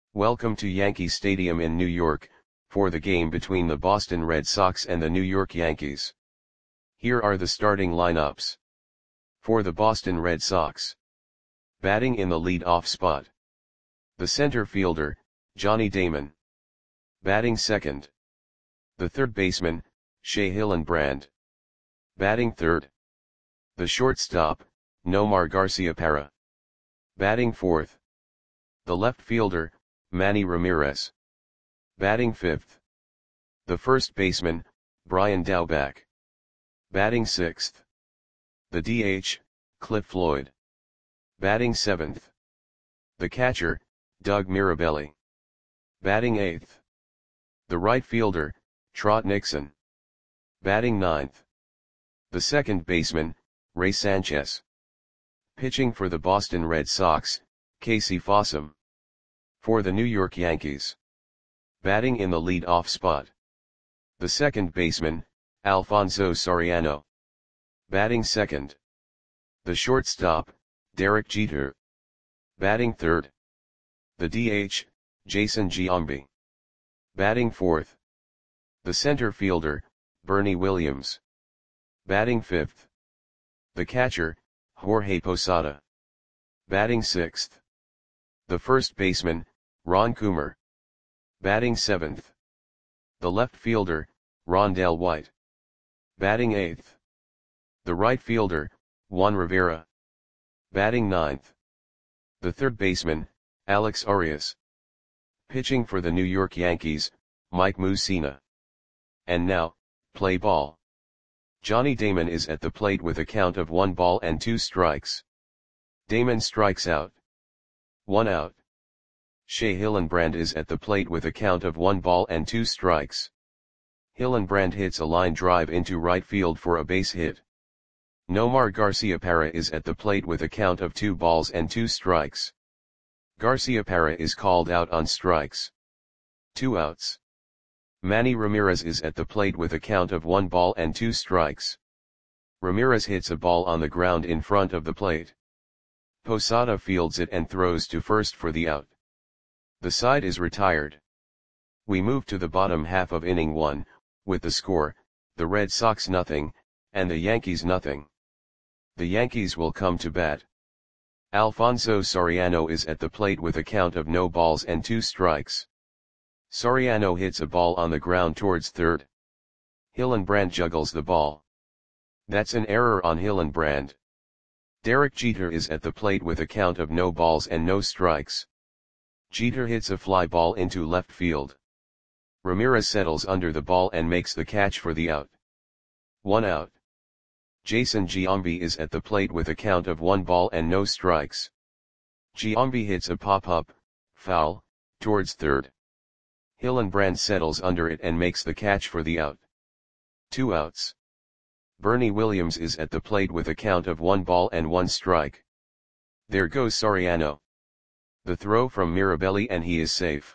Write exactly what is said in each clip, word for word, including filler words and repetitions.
Welcome to Yankee Stadium in New York, for the game between the Boston Red Sox and the New York Yankees. Here are the starting lineups. For the Boston Red Sox. Batting in the lead-off spot. The center fielder, Johnny Damon. Batting second. The third baseman, Shea Hillenbrand. Batting third. The shortstop, Nomar Garciaparra. Batting fourth. The left fielder, Manny Ramirez. Batting fifth. The first baseman, Brian Daubach. Batting sixth. The D H, Cliff Floyd. Batting seventh. The catcher, Doug Mirabelli. Batting eighth. The right fielder, Trot Nixon. Batting ninth. The second baseman, Ray Sanchez. Pitching for the Boston Red Sox, Casey Fossum. For the New York Yankees. Batting in the lead-off spot. The second baseman, Alfonso Soriano. Batting second. The shortstop, Derek Jeter. Batting third. The D H, Jason Giambi. Batting fourth. The center fielder, Bernie Williams. Batting fifth. The catcher, Jorge Posada. Batting sixth. The first baseman, Ron Coomer. Batting seventh. The left fielder, Rondell White. Batting eighth. The right fielder, Juan Rivera. Batting ninth. The third baseman, Alex Arias. Pitching for the New York Yankees, Mike Mussina. And now, play ball. Johnny Damon is at the plate with a count of one ball and two strikes. Damon strikes out. One out. Shea Hillenbrand is at the plate with a count of one ball and two strikes. Hillenbrand hits a line drive into right field for a base hit. Nomar Garciaparra is at the plate with a count of two balls and two strikes. Garciaparra is called out on strikes. Two outs. Manny Ramirez is at the plate with a count of one ball and two strikes. Ramirez hits a ball on the ground in front of the plate. Posada fields it and throws to first for the out. The side is retired. We move to the bottom half of inning one, with the score, the Red Sox nothing, and the Yankees nothing. The Yankees will come to bat. Alfonso Soriano is at the plate with a count of no balls and two strikes. Soriano hits a ball on the ground towards third. Hillenbrand juggles the ball. That's an error on Hillenbrand. Derek Jeter is at the plate with a count of no balls and no strikes. Jeter hits a fly ball into left field. Ramirez settles under the ball and makes the catch for the out. One out. Jason Giambi is at the plate with a count of one ball and no strikes. Giambi hits a pop-up, foul, towards third. Hillenbrand settles under it and makes the catch for the out. Two outs. Bernie Williams is at the plate with a count of one ball and one strike. There goes Soriano. The throw from Mirabelli and he is safe.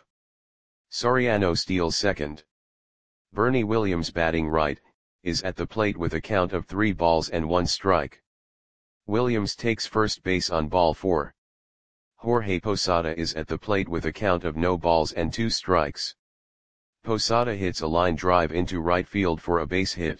Soriano steals second. Bernie Williams batting right, is at the plate with a count of three balls and one strike. Williams takes first base on ball four. Jorge Posada is at the plate with a count of no balls and two strikes. Posada hits a line drive into right field for a base hit.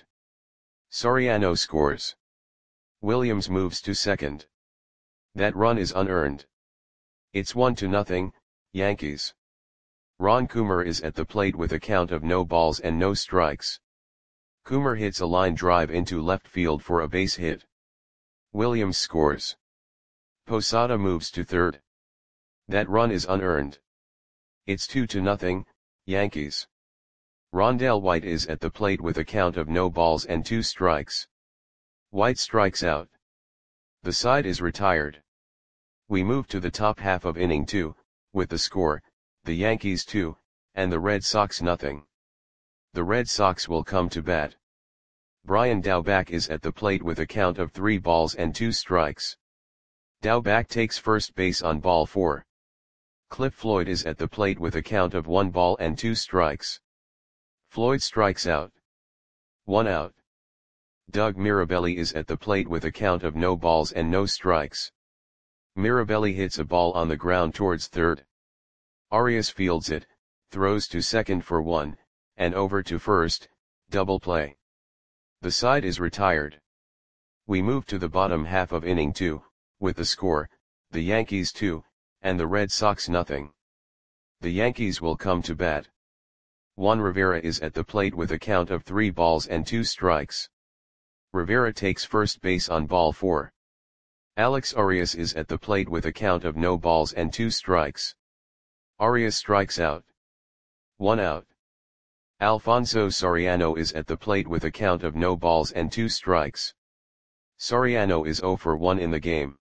Soriano scores. Williams moves to second. That run is unearned. It's one to nothing, Yankees. Ron Coomer is at the plate with a count of no balls and no strikes. Coomer hits a line drive into left field for a base hit. Williams scores. Posada moves to third. That run is unearned. It's two to nothing, Yankees. Rondell White is at the plate with a count of no balls and two strikes. White strikes out. The side is retired. We move to the top half of inning two, with the score, the Yankees two, and the Red Sox nothing. The Red Sox will come to bat. Brian Daubach is at the plate with a count of three balls and two strikes. Daubach takes first base on ball four. Cliff Floyd is at the plate with a count of one ball and two strikes. Floyd strikes out. One out. Doug Mirabelli is at the plate with a count of no balls and no strikes. Mirabelli hits a ball on the ground towards third. Arias fields it, throws to second for one, and over to first, double play. The side is retired. We move to the bottom half of inning two, with the score, the Yankees two, and the Red Sox nothing. The Yankees will come to bat. Juan Rivera is at the plate with a count of three balls and two strikes. Rivera takes first base on ball four. Alex Arias is at the plate with a count of no balls and two strikes. Arias strikes out. One out. Alfonso Soriano is at the plate with a count of no balls and two strikes. Soriano is zero for one in the game.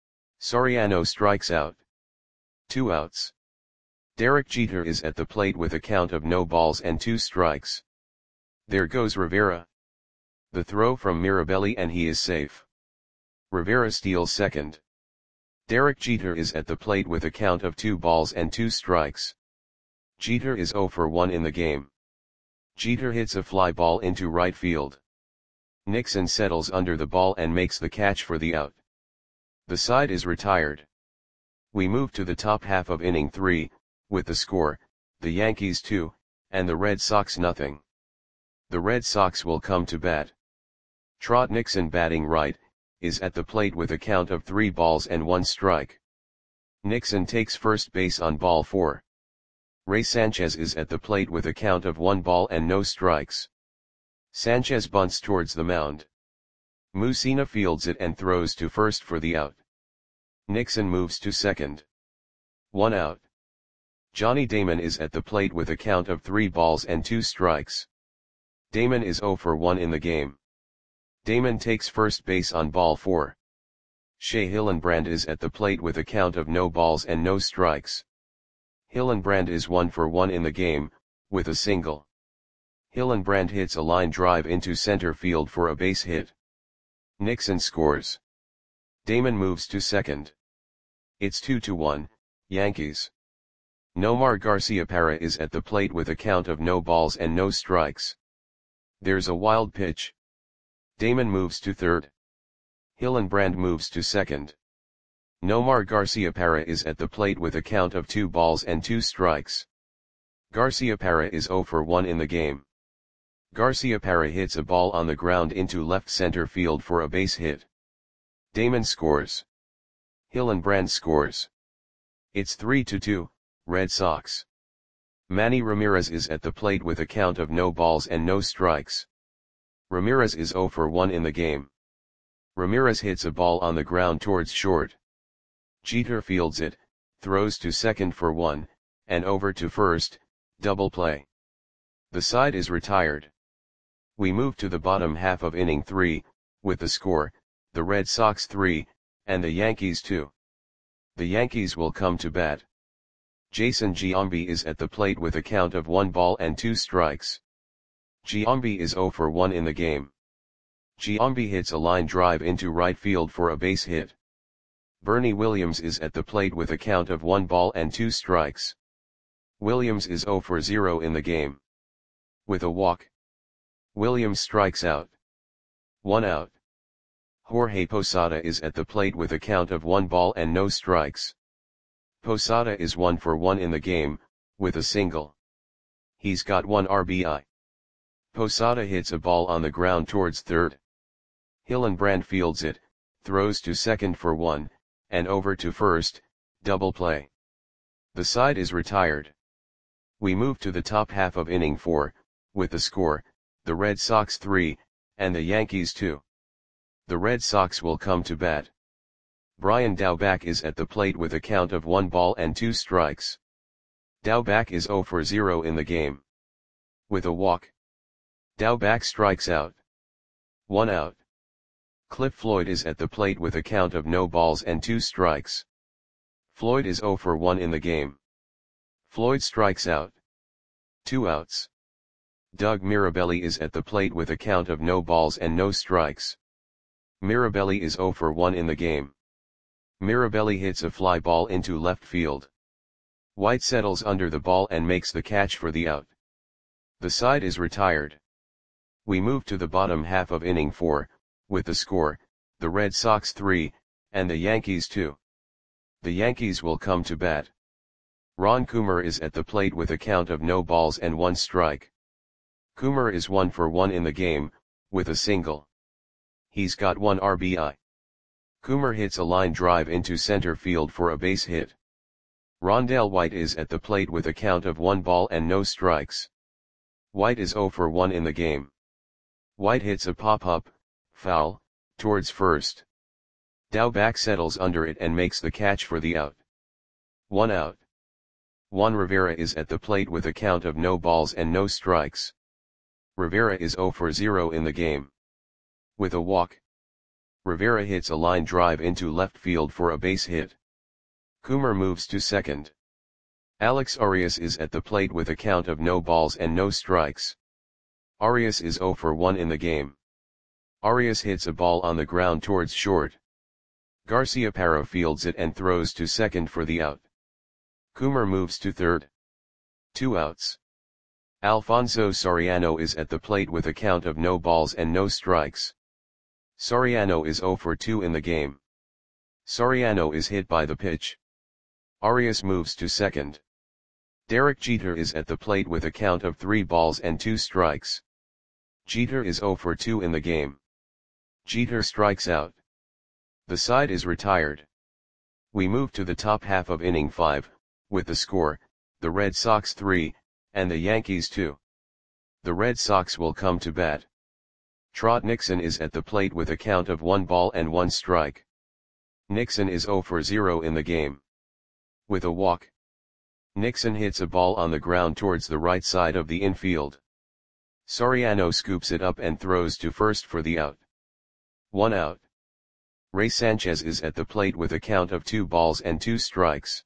Soriano strikes out. Two outs. Derek Jeter is at the plate with a count of no balls and two strikes. There goes Rivera. The throw from Mirabelli and he is safe. Rivera steals second. Derek Jeter is at the plate with a count of two balls and two strikes. Jeter is zero for one in the game. Jeter hits a fly ball into right field. Nixon settles under the ball and makes the catch for the out. The side is retired. We move to the top half of inning three, with the score, the Yankees two, and the Red Sox nothing. The Red Sox will come to bat. Trot Nixon, batting right, is at the plate with a count of three balls and one strike. Nixon takes first base on ball four. Ray Sanchez is at the plate with a count of one ball and no strikes. Sanchez bunts towards the mound. Mussina fields it and throws to first for the out. Nixon moves to second. One out. Johnny Damon is at the plate with a count of three balls and two strikes. Damon is zero for one in the game. Damon takes first base on ball four. Shea Hillenbrand is at the plate with a count of no balls and no strikes. Hillenbrand is one for one in the game, with a single. Hillenbrand hits a line drive into center field for a base hit. Nixon scores. Damon moves to second. It's two to one, Yankees. Nomar Garciaparra is at the plate with a count of no balls and no strikes. There's a wild pitch. Damon moves to third. Hillenbrand moves to second. Nomar Garciaparra is at the plate with a count of two balls and two strikes. Garciaparra is zero for one in the game. Garciaparra hits a ball on the ground into left center field for a base hit. Damon scores. Hillenbrand scores. It's three to two, Red Sox. Manny Ramirez is at the plate with a count of no balls and no strikes. Ramirez is zero for one in the game. Ramirez hits a ball on the ground towards short. Jeter fields it, throws to second for one, and over to first, double play. The side is retired. We move to the bottom half of inning three, with the score, the Red Sox three, and the Yankees two. The Yankees will come to bat. Jason Giambi is at the plate with a count of one ball and two strikes. Giambi is zero for one in the game. Giambi hits a line drive into right field for a base hit. Bernie Williams is at the plate with a count of one ball and two strikes. Williams is zero for zero in the game. With a walk, Williams strikes out. One out. Jorge Posada is at the plate with a count of one ball and no strikes. Posada is one for one in the game, with a single. He's got one R B I. Posada hits a ball on the ground towards third. Hillenbrand fields it, throws to second for one, and over to first, double play. The side is retired. We move to the top half of inning four, with the score, the Red Sox three, and the Yankees two. The Red Sox will come to bat. Brian Daubach is at the plate with a count of one ball and two strikes. Daubach is zero for zero in the game. With a walk, Daubach strikes out. One out. Cliff Floyd is at the plate with a count of no balls and two strikes. Floyd is zero for one in the game. Floyd strikes out. Two outs. Doug Mirabelli is at the plate with a count of no balls and no strikes. Mirabelli is zero for one in the game. Mirabelli hits a fly ball into left field. White settles under the ball and makes the catch for the out. The side is retired. We move to the bottom half of inning four, with the score, the Red Sox three, and the Yankees two. The Yankees will come to bat. Ron Coomer is at the plate with a count of no balls and one strike. Coomer is one for one in the game, with a single. He's got one R B I. Coomer hits a line drive into center field for a base hit. Rondell White is at the plate with a count of one ball and no strikes. White is zero for one in the game. White hits a pop-up, foul, towards first. Daubach settles under it and makes the catch for the out. One out. Juan Rivera is at the plate with a count of no balls and no strikes. Rivera is zero for zero in the game. With a walk, Rivera hits a line drive into left field for a base hit. Coomer moves to second. Alex Arias is at the plate with a count of no balls and no strikes. Arias is zero for one in the game. Arias hits a ball on the ground towards short. Garciaparra fields it and throws to second for the out. Coomer moves to third. Two outs. Alfonso Soriano is at the plate with a count of no balls and no strikes. Soriano is zero for two in the game. Soriano is hit by the pitch. Arias moves to second. Derek Jeter is at the plate with a count of three balls and two strikes. Jeter is zero for two in the game. Jeter strikes out. The side is retired. We move to the top half of inning five, with the score, the Red Sox three, and the Yankees two. The Red Sox will come to bat. Trot Nixon is at the plate with a count of one ball and one strike. Nixon is zero for zero in the game. With a walk, Nixon hits a ball on the ground towards the right side of the infield. Soriano scoops it up and throws to first for the out. One out. Ray Sanchez is at the plate with a count of two balls and two strikes.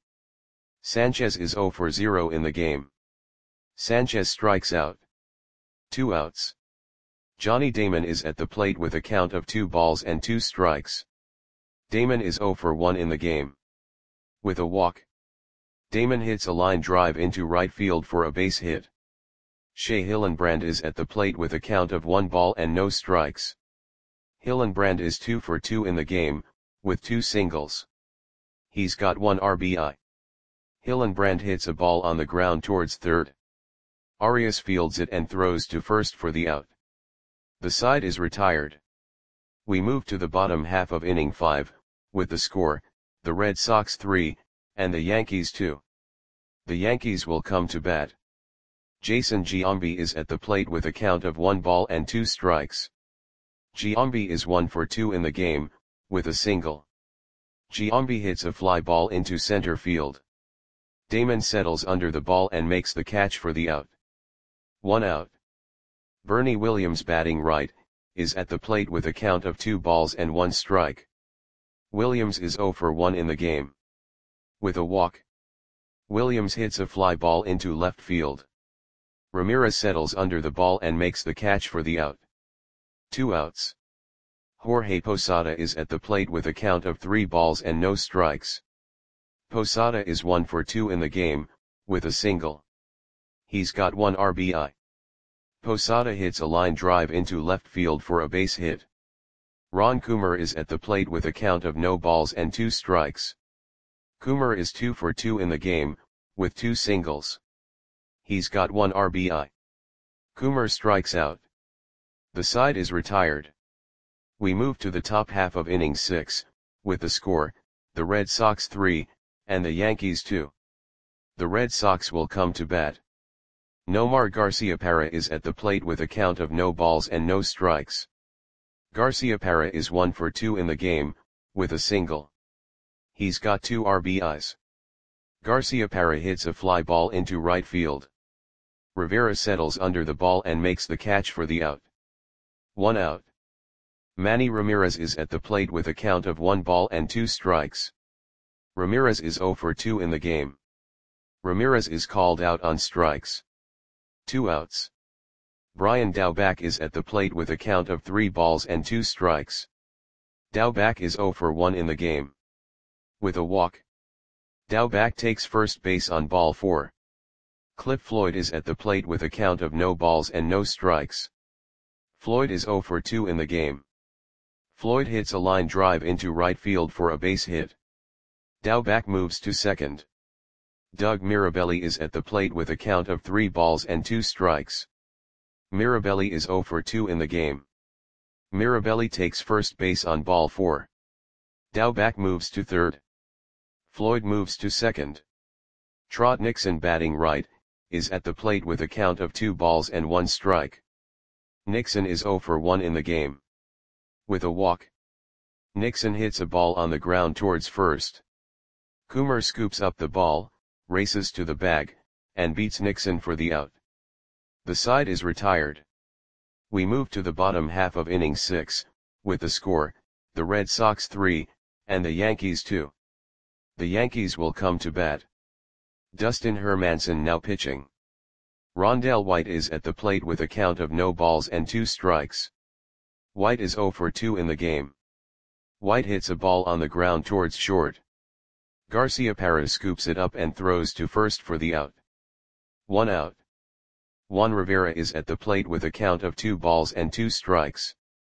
Sanchez is zero for zero in the game. Sanchez strikes out. Two outs. Johnny Damon is at the plate with a count of two balls and two strikes. Damon is zero for one in the game. With a walk, Damon hits a line drive into right field for a base hit. Shea Hillenbrand is at the plate with a count of one ball and no strikes. Hillenbrand is two for two in the game, with two singles. He's got one R B I. Hillenbrand hits a ball on the ground towards third. Arias fields it and throws to first for the out. The side is retired. We move to the bottom half of inning five, with the score, the Red Sox three, and the Yankees two. The Yankees will come to bat. Jason Giambi is at the plate with a count of one ball and two strikes. Giambi is one for two in the game, with a single. Giambi hits a fly ball into center field. Damon settles under the ball and makes the catch for the out. One out. Bernie Williams, batting right, is at the plate with a count of two balls and one strike. Williams is zero for one in the game. With a walk, Williams hits a fly ball into left field. Ramirez settles under the ball and makes the catch for the out. Two outs. Jorge Posada is at the plate with a count of three balls and no strikes. Posada is one for two in the game, with a single. He's got one R B I. Posada hits a line drive into left field for a base hit. Ron Coomer is at the plate with a count of no balls and two strikes. Coomer is two for two in the game, with two singles. He's got one R B I. Coomer strikes out. The side is retired. We move to the top half of inning six, with the score, the Red Sox three, and the Yankees two. The Red Sox will come to bat. Nomar Garciaparra is at the plate with a count of no balls and no strikes. Garciaparra is one for two in the game, with a single. He's got two R B Is. Garciaparra hits a fly ball into right field. Rivera settles under the ball and makes the catch for the out. One out. Manny Ramirez is at the plate with a count of one ball and two strikes. Ramirez is zero for two in the game. Ramirez is called out on strikes. Two outs. Brian Daubach is at the plate with a count of three balls and two strikes. Daubach is zero for one in the game. With a walk, Daubach takes first base on ball four. Cliff Floyd is at the plate with a count of no balls and no strikes. Floyd is zero for two in the game. Floyd hits a line drive into right field for a base hit. Daubach moves to second. Doug Mirabelli is at the plate with a count of three balls and two strikes. Mirabelli is zero for two in the game. Mirabelli takes first base on ball four. Daubach moves to third. Floyd moves to second. Trot Nixon, batting right, is at the plate with a count of two balls and one strike. Nixon is zero for one in the game. With a walk, Nixon hits a ball on the ground towards first. Coomer scoops up the ball, races to the bag, and beats Nixon for the out. The side is retired. We move to the bottom half of inning six, with the score, the Red Sox three, and the Yankees two. The Yankees will come to bat. Dustin Hermanson now pitching. Rondell White is at the plate with a count of no balls and two strikes. White is zero for two in the game. White hits a ball on the ground towards short. Garciaparra scoops it up and throws to first for the out. One out. Juan Rivera is at the plate with a count of two balls and two strikes.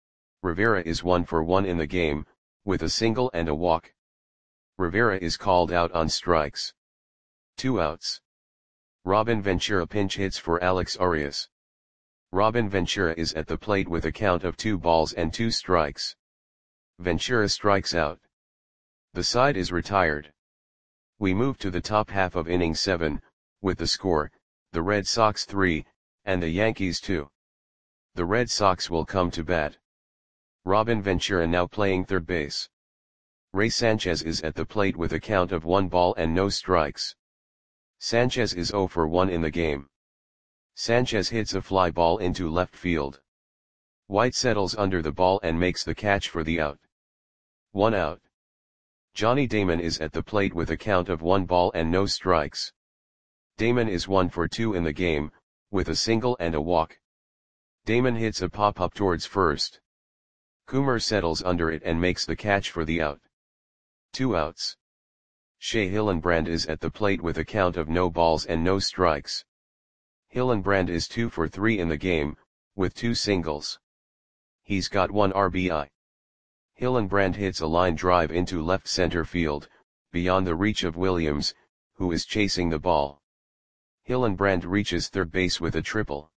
Rivera is one for one in the game, with a single and a walk. Rivera is called out on strikes. Two outs. Robin Ventura pinch hits for Alex Arias. Robin Ventura is at the plate with a count of two balls and two strikes. Ventura strikes out. The side is retired. We move to the top half of inning seven, with the score, the Red Sox three, and the Yankees two. The Red Sox will come to bat. Robin Ventura now playing third base. Ray Sanchez is at the plate with a count of one ball and no strikes. Sanchez is zero for one in the game. Sanchez hits a fly ball into left field. White settles under the ball and makes the catch for the out. One out. Johnny Damon is at the plate with a count of one ball and no strikes. Damon is one for two in the game, with a single and a walk. Damon hits a pop-up towards first. Coomer settles under it and makes the catch for the out. Two outs. Shea Hillenbrand is at the plate with a count of no balls and no strikes. Hillenbrand is two for three in the game, with two singles. He's got one R B I. Hillenbrand hits a line drive into left center field, beyond the reach of Williams, who is chasing the ball. Hillenbrand reaches third base with a triple.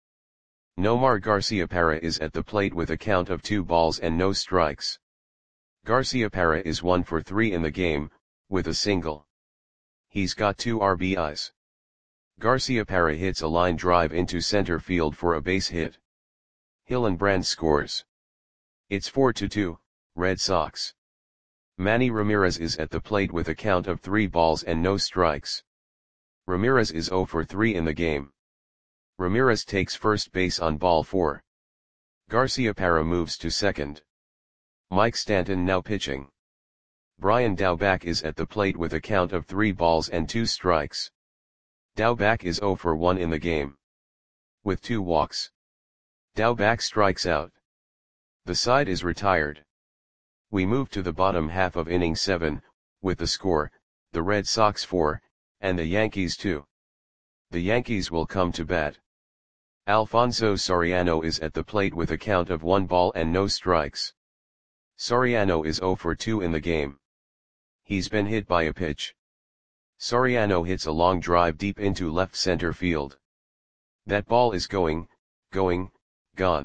Nomar Garciaparra is at the plate with a count of two balls and no strikes. Garciaparra is one for three in the game, with a single. He's got two R B Is. Garciaparra hits a line drive into center field for a base hit. Hillenbrand scores. It's four to two, Red Sox. Manny Ramirez is at the plate with a count of three balls and no strikes. Ramirez is zero for three in the game. Ramirez takes first base on ball four. Garciaparra moves to second. Mike Stanton now pitching. Brian Daubach is at the plate with a count of three balls and two strikes. Daubach is zero for one in the game. With two walks. Daubach strikes out. The side is retired. We move to the bottom half of inning seven, with the score, the Red Sox four, and the Yankees two. The Yankees will come to bat. Alfonso Soriano is at the plate with a count of one ball and no strikes. Soriano is zero for two in the game. He's been hit by a pitch. Soriano hits a long drive deep into left center field. That ball is going, going, gone.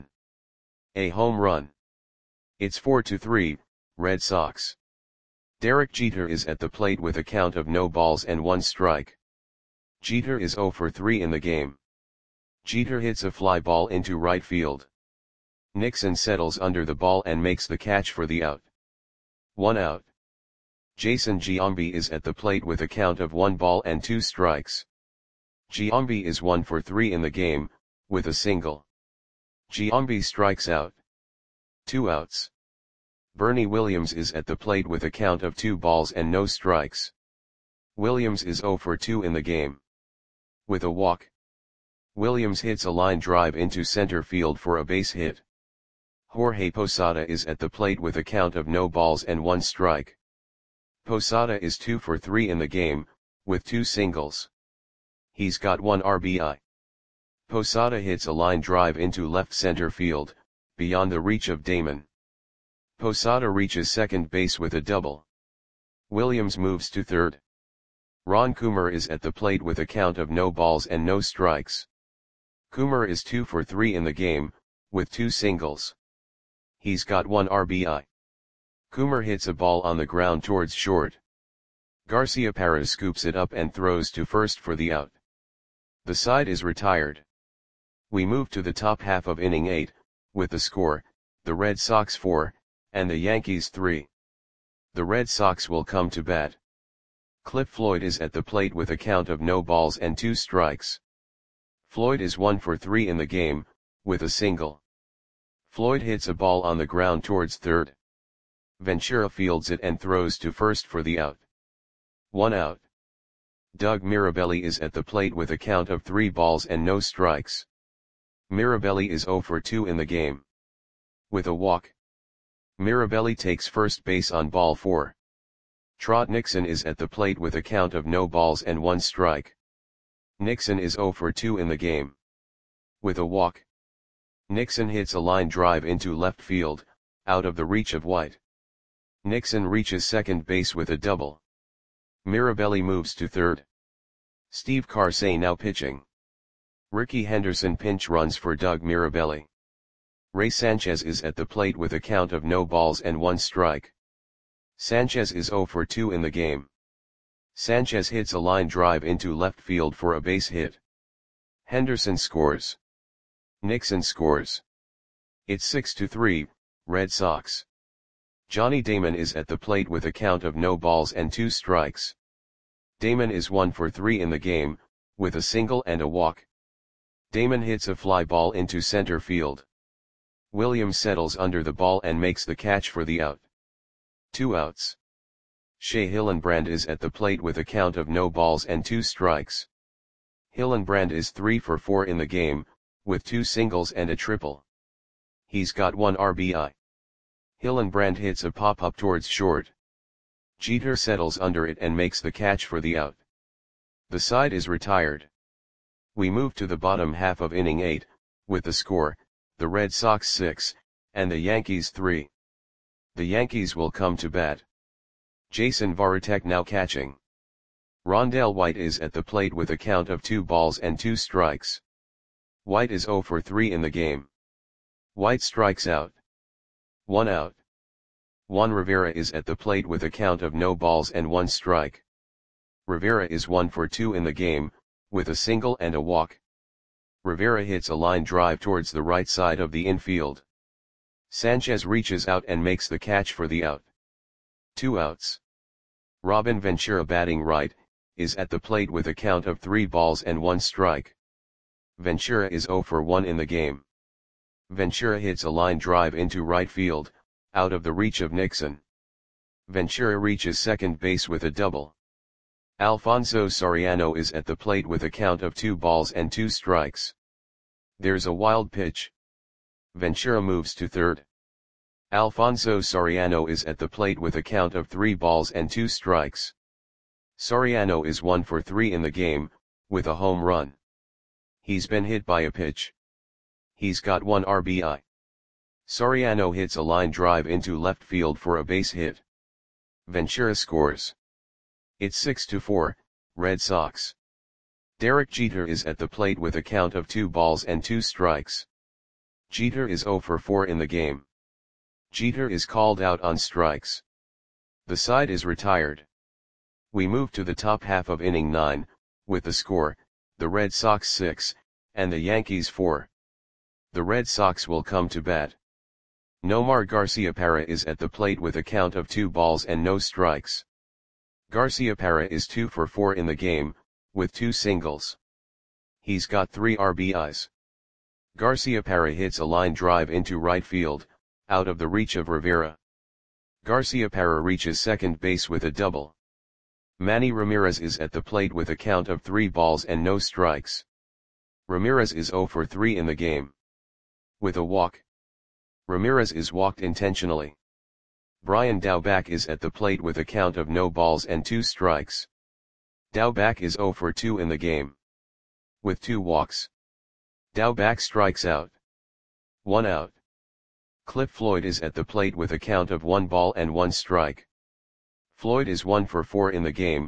A home run. It's four to three, Red Sox. Derek Jeter is at the plate with a count of no balls and one strike. Jeter is zero for three in the game. Jeter hits a fly ball into right field. Nixon settles under the ball and makes the catch for the out. One out. Jason Giambi is at the plate with a count of one ball and two strikes. Giambi is one for three in the game, with a single. Giambi strikes out. Two outs. Bernie Williams is at the plate with a count of two balls and no strikes. Williams is zero for two in the game. With a walk. Williams hits a line drive into center field for a base hit. Jorge Posada is at the plate with a count of no balls and one strike. Posada is two for three in the game, with two singles. He's got one R B I. Posada hits a line drive into left center field, beyond the reach of Damon. Posada reaches second base with a double. Williams moves to third. Ron Coomer is at the plate with a count of no balls and no strikes. Coomer is two for three in the game, with two singles. He's got one R B I. Coomer hits a ball on the ground towards short. Garciaparra scoops it up and throws to first for the out. The side is retired. We move to the top half of inning eight, with the score, the Red Sox four, and the Yankees three. The Red Sox will come to bat. Cliff Floyd is at the plate with a count of no balls and two strikes. Floyd is one for three in the game, with a single. Floyd hits a ball on the ground towards third. Ventura fields it and throws to first for the out. One out. Doug Mirabelli is at the plate with a count of three balls and no strikes. Mirabelli is zero for two in the game. With a walk. Mirabelli takes first base on ball four. Trot Nixon is at the plate with a count of no balls and one strike. Nixon is zero for two in the game. With a walk. Nixon hits a line drive into left field, out of the reach of White. Nixon reaches second base with a double. Mirabelli moves to third. Steve Karsay now pitching. Ricky Henderson pinch runs for Doug Mirabelli. Ray Sanchez is at the plate with a count of no balls and one strike. Sanchez is zero for two in the game. Sanchez hits a line drive into left field for a base hit. Henderson scores. Nixon scores. It's six to three, Red Sox. Johnny Damon is at the plate with a count of no balls and two strikes. Damon is one for three in the game, with a single and a walk. Damon hits a fly ball into center field. Williams settles under the ball and makes the catch for the out. Two outs. Shea Hillenbrand is at the plate with a count of no balls and two strikes. Hillenbrand is three for four in the game, with two singles and a triple. He's got one R B I. Hillenbrand hits a pop-up towards short. Jeter settles under it and makes the catch for the out. The side is retired. We move to the bottom half of inning eight, with the score, the Red Sox six, and the Yankees three. The Yankees will come to bat. Jason Varitek now catching. Rondell White is at the plate with a count of two balls and two strikes. White is zero for three in the game. White strikes out. One out. Juan Rivera is at the plate with a count of no balls and one strike. Rivera is one for two in the game, with a single and a walk. Rivera hits a line drive towards the right side of the infield. Sanchez reaches out and makes the catch for the out. Two outs. Robin Ventura batting right, is at the plate with a count of three balls and one strike. Ventura is zero for one in the game. Ventura hits a line drive into right field, out of the reach of Nixon. Ventura reaches second base with a double. Alfonso Soriano is at the plate with a count of two balls and two strikes. There's a wild pitch. Ventura moves to third. Alfonso Soriano is at the plate with a count of three balls and two strikes. Soriano is one for three in the game, with a home run. He's been hit by a pitch. He's got one R B I. Soriano hits a line drive into left field for a base hit. Ventura scores. It's six to four, Red Sox. Derek Jeter is at the plate with a count of two balls and two strikes. Jeter is zero for four in the game. Jeter is called out on strikes. The side is retired. We move to the top half of inning nine, with the score, the Red Sox six, and the Yankees four. The Red Sox will come to bat. Nomar Garciaparra is at the plate with a count of two balls and no strikes. Garciaparra is two for four in the game, with two singles. He's got three R B Is. Garciaparra hits a line drive into right field, out of the reach of Rivera. Garciaparra reaches second base with a double. Manny Ramirez is at the plate with a count of three balls and no strikes. Ramirez is zero for three in the game. With a walk. Ramirez is walked intentionally. Brian Daubach is at the plate with a count of no balls and two strikes. Daubach is zero for two in the game. With two walks. Daubach strikes out. One out. Cliff Floyd is at the plate with a count of one ball and one strike. Floyd is one for four in the game,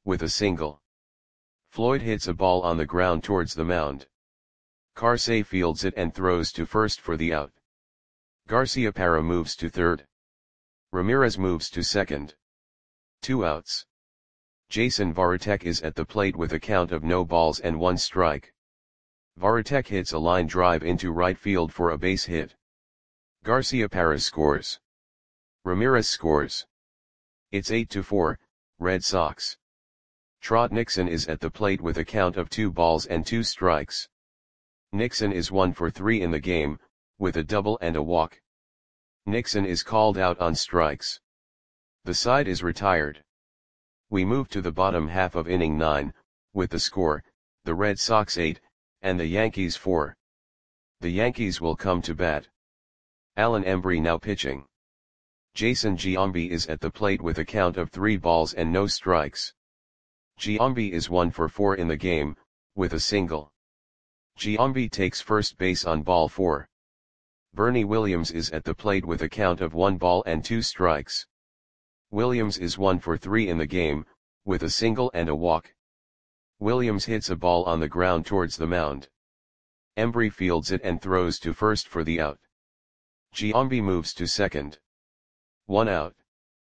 with a single. Floyd hits a ball on the ground towards the mound. Carsey fields it and throws to first for the out. Garciaparra moves to third. Ramirez moves to second. Two outs. Jason Varitek is at the plate with a count of no balls and one strike. Varitek hits a line drive into right field for a base hit. Garciaparra scores. Ramirez scores. It's eight to four, Red Sox. Trot Nixon is at the plate with a count of two balls and two strikes. Nixon is one for three in the game, with a double and a walk. Nixon is called out on strikes. The side is retired. We move to the bottom half of inning nine, with the score, the Red Sox eight, and the Yankees four. The Yankees will come to bat. Alan Embry now pitching. Jason Giambi is at the plate with a count of three balls and no strikes. Giambi is one for four in the game, with a single. Giambi takes first base on ball four. Bernie Williams is at the plate with a count of one ball and two strikes. Williams is one for three in the game, with a single and a walk. Williams hits a ball on the ground towards the mound. Embry fields it and throws to first for the out. Giambi moves to second. One out.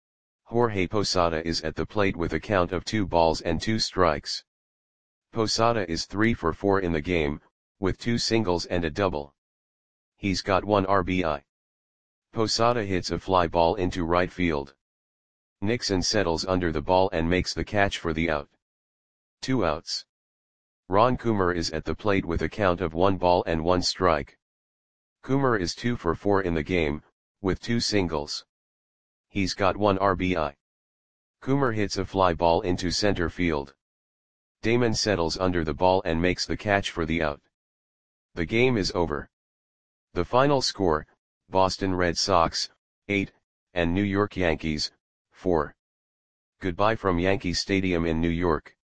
Jorge Posada is at the plate with a count of two balls and two strikes. Posada is three for four in the game, with two singles and a double. He's got one R B I. Posada hits a fly ball into right field. Nixon settles under the ball and makes the catch for the out. Two outs. Ron Coomer is at the plate with a count of one ball and one strike. Coomer is two for four in the game, with two singles. He's got one R B I. Coomer hits a fly ball into center field. Damon settles under the ball and makes the catch for the out. The game is over. The final score, Boston Red Sox, eight, and New York Yankees, four. Goodbye from Yankee Stadium in New York.